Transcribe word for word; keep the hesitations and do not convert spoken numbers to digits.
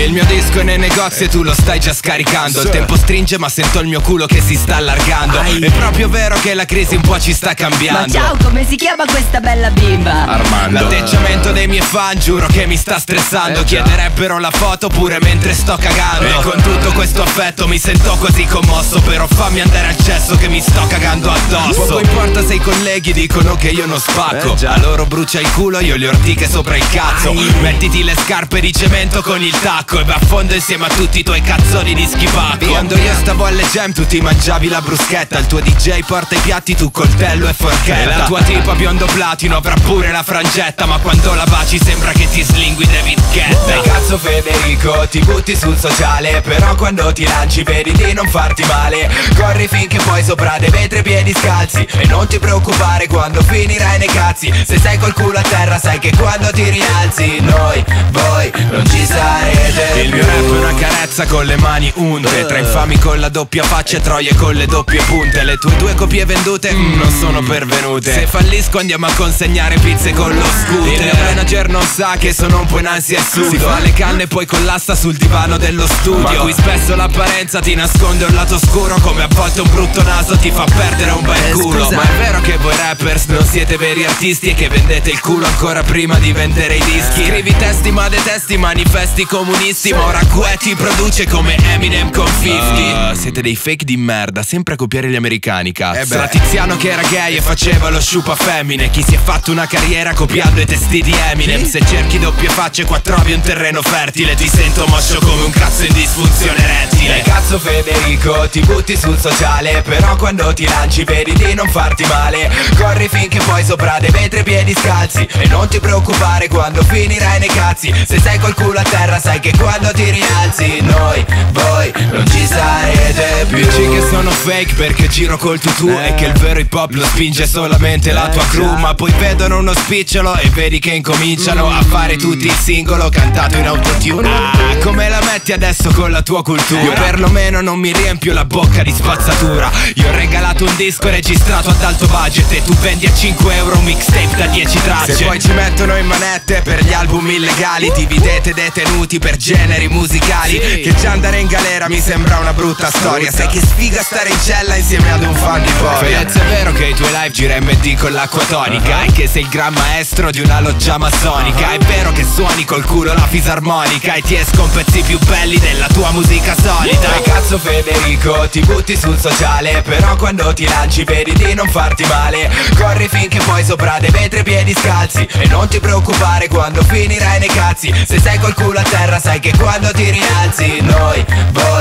Il mio disco è nei negozi e tu lo stai già scaricando. Il tempo stringe ma sento il mio culo che si sta allargando. È proprio vero che la crisi un po' ci sta cambiando. Ma ciao, come si chiama questa bella bimba? Armando. L'atteggiamento dei miei fan giuro che mi sta stressando. Chiederebbero la foto pure mentre sto cagando. E con tutto questo affetto mi sento così commosso. Però fammi andare al cesso che mi sto cagando addosso. Poco importa se i colleghi dicono che io non spacco. A loro brucia il culo, io le ortiche sopra il cazzo. Mettiti le scarpe di cemento con il tacco e va a fondo insieme a tutti i tuoi cazzoni di schipacco. Quando io stavo alle jam tu ti mangiavi la bruschetta. Il tuo D J porta i piatti, tu coltello e forchetta. E la tua tipa biondo platino avrà pure la frangetta. Ma quando la baci sembra che ti slingui David Guetta. Dai cazzo Federico, ti butti sul sociale. Però quando ti lanci vedi di non farti male. Corri finché poi sopra dei vetri piedi scalzi. E non ti preoccupare quando finirai nei cazzi. Se sei col culo a terra sai che quando ti rialzi noi, voi, non ci sarete. Il mio rap è una carezza con le mani unte. Tra infami con la doppia faccia e troie con le doppie punte. Le tue due copie vendute mm, non sono pervenute. Se fallisco andiamo a consegnare pizze con lo scooter. Il mio manager non sa che sono un po' in ansia e sudo. Si fa le canne e poi collassa sul divano dello studio. Ma qui spesso l'apparenza ti nasconde un lato scuro. Come a volte un brutto naso ti fa perdere un bel culo. Ma è vero che voi rappers non siete veri artisti e che vendete il culo ancora prima di vendere i dischi. Scrivi testi ma detesti manifesti comunisti. Ma ora Guetti produce come Eminem con cinquanta. uh, Siete dei fake di merda, sempre a copiare gli americani, cazzo. Era Tiziano che era gay e faceva lo sciupa femmine. Chi si è fatto una carriera copiando i testi di Eminem. Se cerchi doppie facce qua trovi un terreno fertile. Ti sento moscio come un cazzo in disfunzione erettile. Dai cazzo Federico, ti butti sul sociale. Però quando ti lanci vedi di non farti male. Corri finché poi sopra dei vetri piedi scalzi. E non ti preoccupare quando finirai nei cazzi. Se sei col culo a terra sai che quando ti rialzi noi, voi, non ci sarete più. Dici che sono fake perché giro col tutù eh. E che il vero hip hop lo spinge solamente la tua crew. Ma poi vedono uno spicciolo e vedi che incominciano mm. a fare tutti il singolo cantato in autotune. Ah, come la metti adesso con la tua cultura? Io perlomeno non mi riempio la bocca di spazzatura. Io ho regalato un disco registrato ad alto budget e tu vendi a cinque euro un mixtape da dieci tracce. Se poi ci mettono in manette per gli album illegali, dividete detenuti per generi musicali. Sì. Che già andare in galera mi sembra una brutta storia. Sai che sfiga stare in cella insieme ad un fan di Poria. Fedez, è vero che i tuoi live gira M D con l'acqua tonica uh-huh. E che sei il gran maestro di una loggia massonica. uh-huh. È vero che suoni col culo la fisarmonica e ti escono pezzi più belli della tua musica solita. Dai cazzo Federico, ti butti sul sociale. Però quando ti lanci vedi di non farti male. Corri finché poi sopra dei vetri piedi scalzi. E non ti preoccupare quando finirai nei cazzi. Se sei col culo a terra sai che quando ti rialzi noi, voi